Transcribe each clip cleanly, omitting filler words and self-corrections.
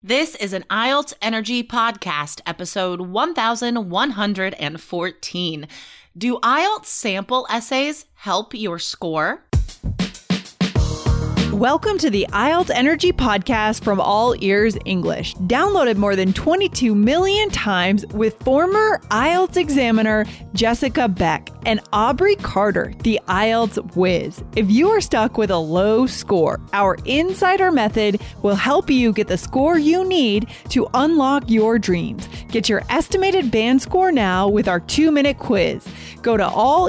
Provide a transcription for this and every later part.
This is an IELTS Energy Podcast, episode 1114. Do IELTS sample essays help your score? Welcome to the IELTS Energy Podcast from All Ears English, downloaded more than 22 million times with former IELTS examiner Jessica Beck and Aubrey Carter, the IELTS whiz. If you are stuck with a low score, our insider method will help you get the score you need to unlock your dreams. Get your estimated band score now with our 2-minute quiz. Go to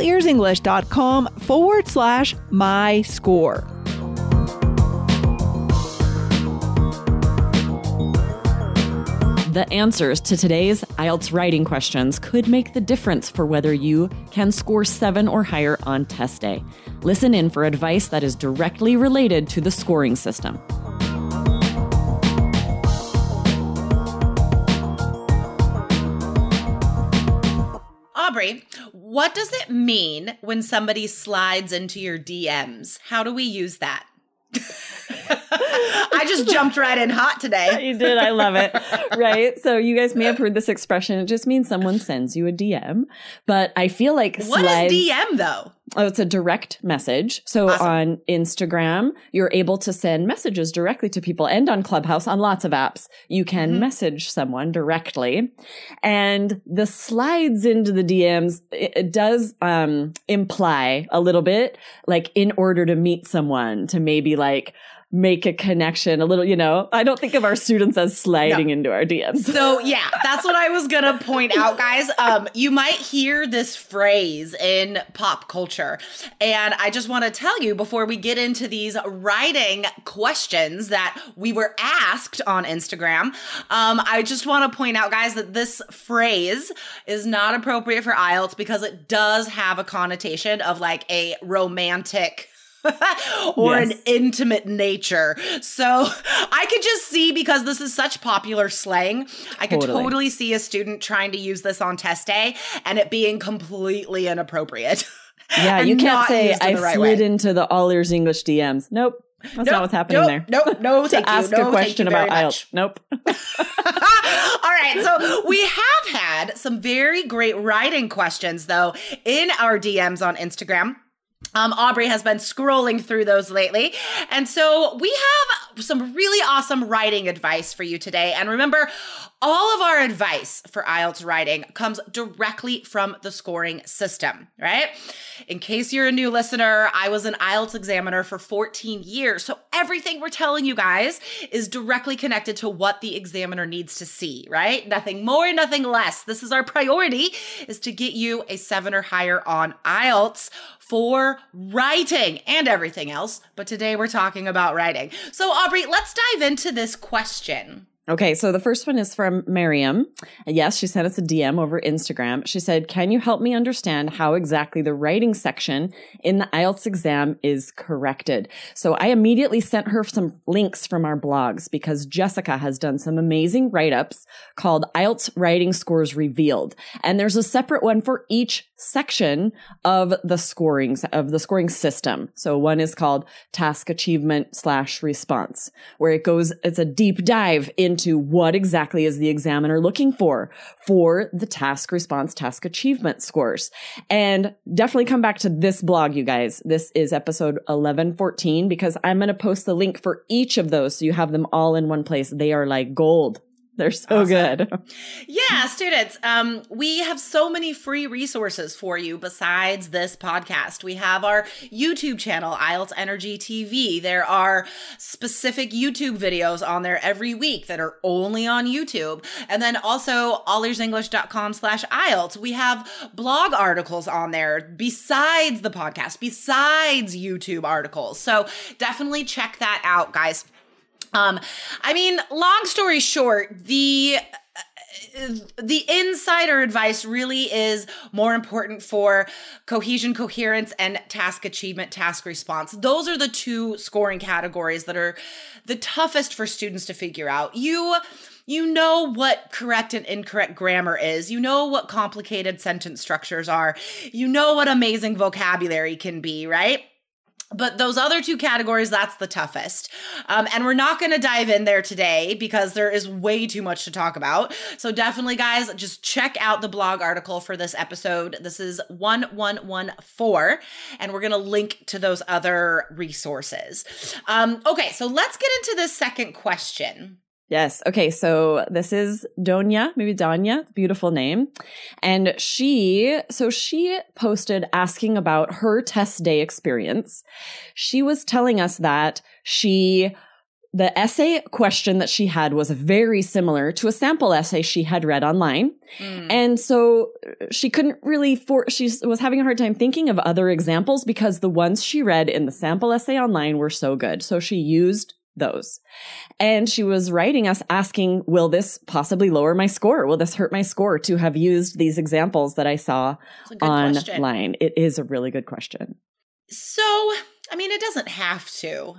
allearsenglish.com/my score. The answers to today's IELTS writing questions could make the difference for whether you can score 7 or higher on test day. Listen in for advice that is directly related to the scoring system. Aubrey, what does it mean when somebody slides into your DMs? How do we use that? I just jumped right in hot today. You did. I love it. Right. So you guys may have heard this expression. It just means someone sends you a DM. But I feel like What is DM though? Oh, it's a direct message. So awesome. On Instagram, you're able to send messages directly to people, and on Clubhouse, on lots of apps, you can message someone directly. And the slides into the DMs, it does imply a little bit like in order to meet someone, to maybe like make a connection a little, I don't think of our students as sliding into our DMs. So yeah, that's what I was going to point out, guys. You might hear this phrase in pop culture. And I just want to tell you before we get into these writing questions that we were asked on Instagram, I just want to point out, guys, that this phrase is not appropriate for IELTS because it does have a connotation of like a romantic or an intimate nature. So I could just see, because this is such popular slang, I could totally see a student trying to use this on test day and it being completely inappropriate. Yeah, you can't say I slid into the All Ears English DMs. Nope. That's not what's happening there. No, to ask a question about IELTS. Nope. All right. So we have had some very great writing questions, though, in our DMs on Instagram. Aubrey has been scrolling through those lately. And so we have some really awesome writing advice for you today. And remember, all of our advice for IELTS writing comes directly from the scoring system, right? In case you're a new listener, I was an IELTS examiner for 14 years. So everything we're telling you guys is directly connected to what the examiner needs to see, right? Nothing more, nothing less. This is our priority, is to get you a 7 or higher on IELTS for writing and everything else. But today we're talking about writing. So Aubrey, let's dive into this question. Okay, so the first one is from Miriam. Yes, she sent us a DM over Instagram. She said, can you help me understand how exactly the writing section in the IELTS exam is corrected? So I immediately sent her some links from our blogs because Jessica has done some amazing write-ups called IELTS Writing Scores Revealed. And there's a separate one for each section of the scoring system. So one is called Task Achievement / Response, where it's a deep dive into what exactly is the examiner looking for the task response, task achievement scores. And definitely come back to this blog, you guys. This is episode 1114, because I'm going to post the link for each of those so you have them all in one place. They are like gold. They're so good. Yeah, students, we have so many free resources for you besides this podcast. We have our YouTube channel, IELTS Energy TV. There are specific YouTube videos on there every week that are only on YouTube. And then also allearsenglish.com/IELTS. We have blog articles on there besides the podcast, besides YouTube articles. So definitely check that out, guys. Long story short, the insider advice really is more important for cohesion, coherence, and task achievement, task response. Those are the two scoring categories that are the toughest for students to figure out. You know what correct and incorrect grammar is. You know what complicated sentence structures are. You know what amazing vocabulary can be, right? But those other two categories, that's the toughest. And we're not going to dive in there today because there is way too much to talk about. So definitely, guys, just check out the blog article for this episode. This is 1114, and we're going to link to those other resources. Okay, so let's get into this second question. Yes. Okay. So this is Donya, maybe Danya, beautiful name. And she posted asking about her test day experience. She was telling us that the essay question that she had was very similar to a sample essay she had read online. And so she couldn't really, she was having a hard time thinking of other examples because the ones she read in the sample essay online were so good. So she used those. And she was writing us asking, will this possibly lower my score? Will this hurt my score to have used these examples that I saw online? Question. It is a really good question. So, I mean, it doesn't have to.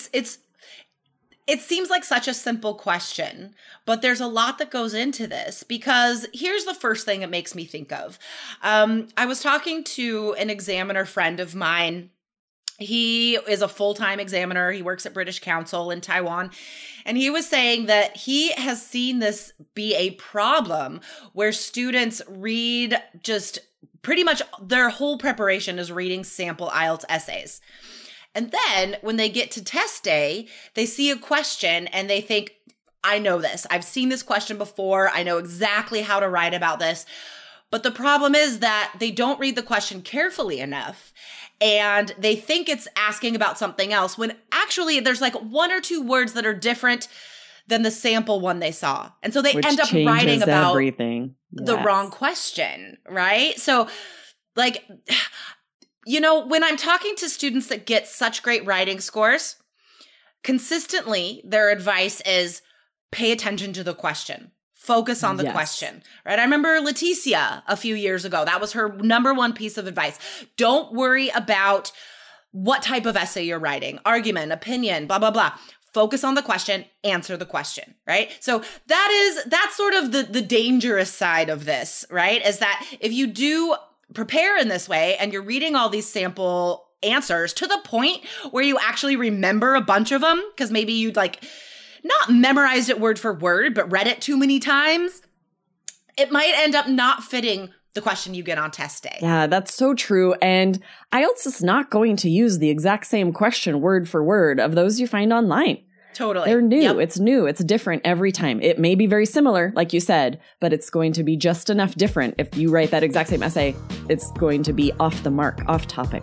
It seems like such a simple question, but there's a lot that goes into this because here's the first thing it makes me think of. I was talking to an examiner friend of mine. He is a full-time examiner. He works at British Council in Taiwan. And he was saying that he has seen this be a problem where students read just pretty much their whole preparation is reading sample IELTS essays. And then when they get to test day, they see a question and they think, I know this. I've seen this question before. I know exactly how to write about this. But the problem is that they don't read the question carefully enough. And they think it's asking about something else when actually there's like one or two words that are different than the sample one they saw. And so they end up writing about everything. The wrong question, right? So like, you know, when I'm talking to students that get such great writing scores, consistently their advice is pay attention to the question. Focus on the question, right? I remember Leticia a few years ago. That was her number one piece of advice. Don't worry about what type of essay you're writing, argument, opinion, blah, blah, blah. Focus on the question, answer the question, right? So that's sort of the dangerous side of this, right? Is that if you do prepare in this way and you're reading all these sample answers to the point where you actually remember a bunch of them, because maybe you'd like not memorized it word for word, but read it too many times, it might end up not fitting the question you get on test day. Yeah, that's so true. And IELTS is not going to use the exact same question word for word of those you find online. Totally. They're new. Yep. It's new. It's different every time. It may be very similar, like you said, but it's going to be just enough different. If you write that exact same essay, it's going to be off the mark, off topic.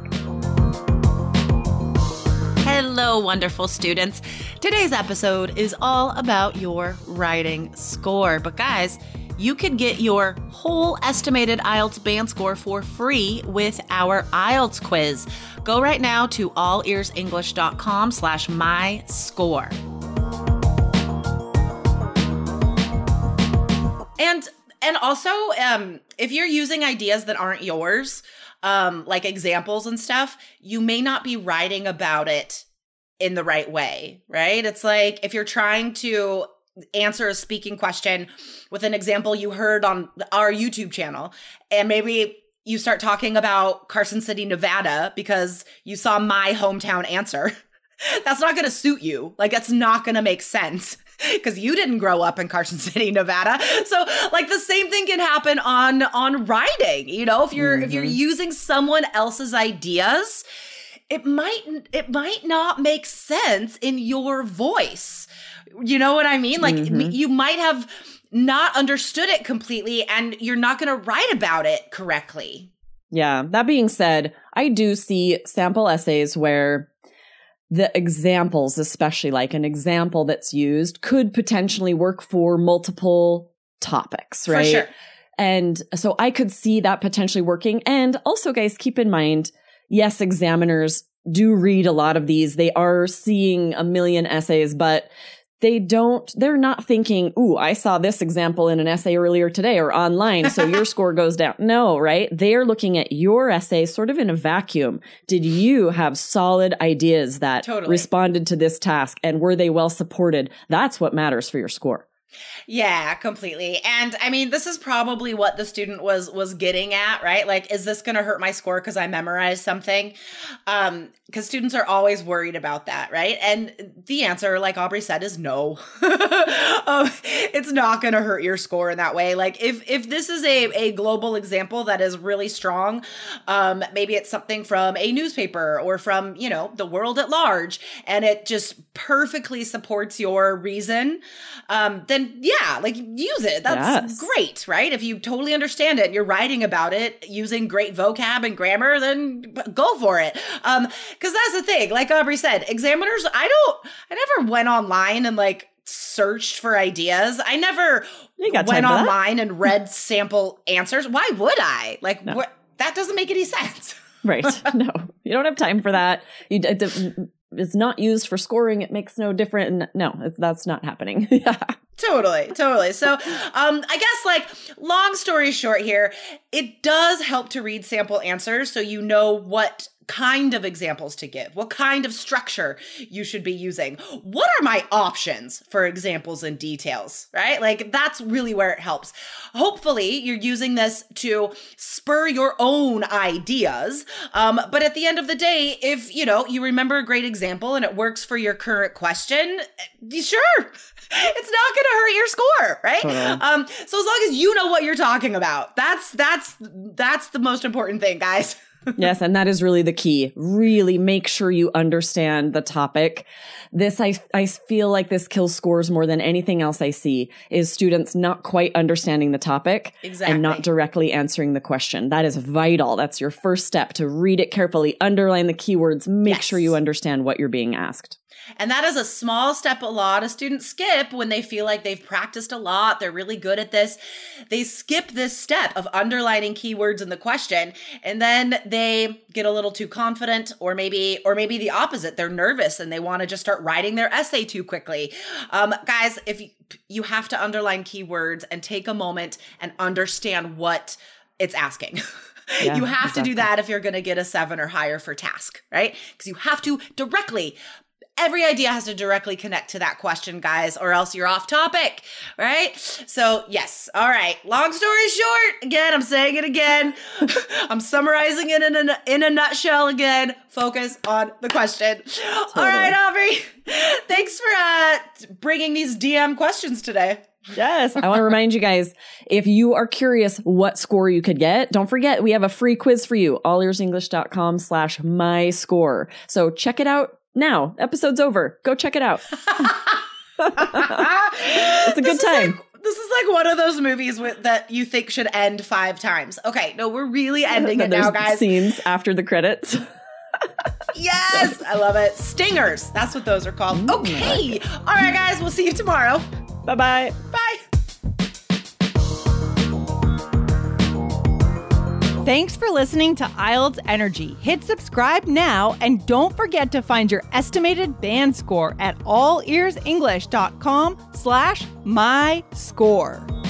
Hello, wonderful students. Today's episode is all about your writing score. But guys, you could get your whole estimated IELTS band score for free with our IELTS quiz. Go right now to allearsenglish.com/myscore. And also, if you're using ideas that aren't yours, like examples and stuff, you may not be writing about it in the right way, right? It's like if you're trying to answer a speaking question with an example you heard on our YouTube channel, and maybe you start talking about Carson City, Nevada, because you saw my hometown answer. That's not going to suit you. Like, that's not going to make sense because you didn't grow up in Carson City, Nevada. So like the same thing can happen on writing. You know, if you're using someone else's ideas, it might not make sense in your voice. You know what I mean? Like you might have not understood it completely and you're not going to write about it correctly. Yeah. That being said, I do see sample essays where the examples, especially like an example that's used, could potentially work for multiple topics, right? For sure. And so I could see that potentially working. And also, guys, keep in mind, yes, examiners do read a lot of these. They are seeing a million essays, but they're not thinking, ooh, I saw this example in an essay earlier today or online, so your score goes down. No, right? They're looking at your essay sort of in a vacuum. Did you have solid ideas that responded to this task, and were they well supported? That's what matters for your score. Yeah, completely. And I mean, this is probably what the student was getting at, right? Like, is this going to hurt my score because I memorized something? Because students are always worried about that, right? And the answer, like Aubrey said, is no. It's not going to hurt your score in that way. Like, if this is a global example that is really strong, maybe it's something from a newspaper or from, the world at large, and it just perfectly supports your reason, then yeah, like use it. That's great, right? If you totally understand it and you're writing about it using great vocab and grammar, then go for it. Because that's the thing, like Aubrey said, examiners, I never went online and like searched for ideas. I never went online and read sample answers. Why would I? Like, that doesn't make any sense. Right. No, you don't have time for that. It's not used for scoring. It makes no difference. No, that's not happening. Yeah. Totally. So, I guess like long story short here, it does help to read sample answers so you know what kind of examples to give, what kind of structure you should be using. What are my options for examples and details, right? Like that's really where it helps. Hopefully you're using this to spur your own ideas. But at the end of the day, if you remember a great example and it works for your current question, sure, it's not going to hurt your score, right? So as long as you know what you're talking about, that's the most important thing, guys. Yes, and that is really the key. Really make sure you understand the topic. This, I feel like this kills scores more than anything else I see, is students not quite understanding the topic and not directly answering the question. That is vital. That's your first step, to read it carefully, underline the keywords, make sure you understand what you're being asked. And that is a small step a lot of students skip when they feel like they've practiced a lot. They're really good at this. They skip this step of underlining keywords in the question, and then they get a little too confident, or maybe the opposite. They're nervous and they want to just start writing their essay too quickly. Guys, if you have to underline keywords and take a moment and understand what it's asking. Yeah, you have to do that if you're going to get a 7 or higher for task, right? Because you have to every idea has to directly connect to that question, guys, or else you're off topic, right? So yes. All right. Long story short, again, I'm saying it again. I'm summarizing it in a nutshell again. Focus on the question. Totally. All right, Aubrey. Thanks for bringing these DM questions today. Yes. I want to remind you guys, if you are curious what score you could get, don't forget, we have a free quiz for you, allearsenglish.com/myscore. So check it out now. Episode's over. Go check it out. It's a good time. This is like one of those movies that you think should end 5 times. Okay. No, we're really ending it now, guys. Scenes after the credits. Yes. I love it. Stingers. That's what those are called. Okay. All right, guys. We'll see you tomorrow. Bye-bye. Bye. Thanks for listening to IELTS Energy. Hit subscribe now, and don't forget to find your estimated band score at allearsenglish.com/myscore.